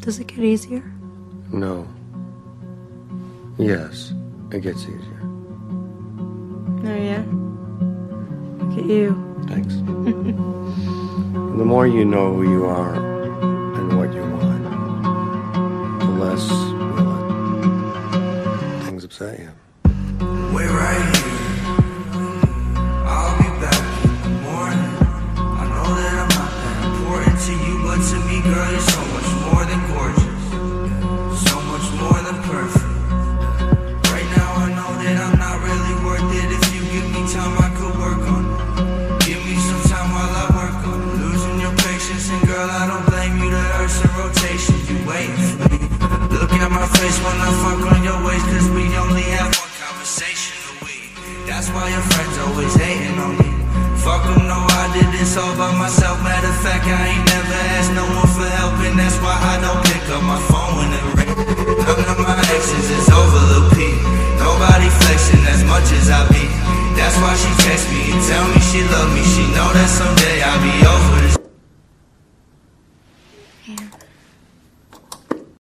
Does it get easier? No. Yes, it gets easier. Oh, yeah? Look at you. Thanks. The more you know who you are and what you want, the less you let things upset you. Wait right here. I'll be back in the morning. I know that I'm not that important to you, but to me, girl, you're so much more than gorgeous. So much more than perfect. Right now I know that I'm not really worth it. If you give me time, I could work on it. Give me some time while I work on it. Losing your patience, and girl, I don't blame you. The earth's in rotation, you waiting for me. Look at my face when I fuck on your waist, cause we only have one conversation a week. That's why your friends always hating on me. Fuck them, no, I did this all by myself. Matter of fact, I ain't never asked no one for help, and that's why I don't pick up my phone when it rings. None of my exes is over Lil P. Nobody flexing as much as I be. That's why she text me and tell me she love me. She know that someday